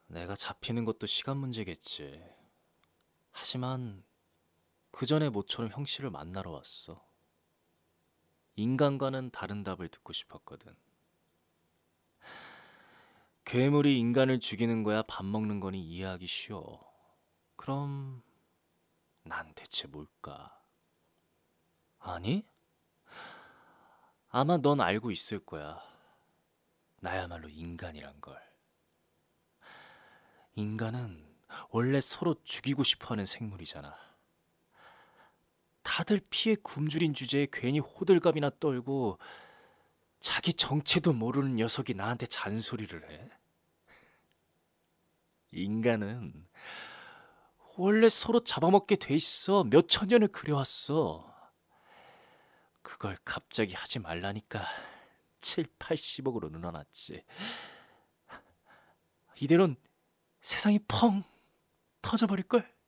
내가 잡히는 것도 시간 문제겠지. 하지만 그 전에 모처럼 형씨를 만나러 왔어. 인간과는 다른 답을 듣고 싶었거든. 괴물이 인간을 죽이는 거야 밥 먹는 거니 이해하기 쉬워. 그럼 난 대체 뭘까? 아니? 아마 넌 알고 있을 거야. 나야말로 인간이란 걸. 인간은 원래 서로 죽이고 싶어 하는 생물이잖아. 다들 피해 굶주린 주제에 괜히 호들갑이나 떨고 자기 정체도 모르는 녀석이 나한테 잔소리를 해. 인간은 원래 서로 잡아먹게 돼 있어. 몇 천 년을 그래왔어. 그걸 갑자기 하지 말라니까 7, 80억으로 늘어났지. 이대론 세상이 펑 터져버릴걸?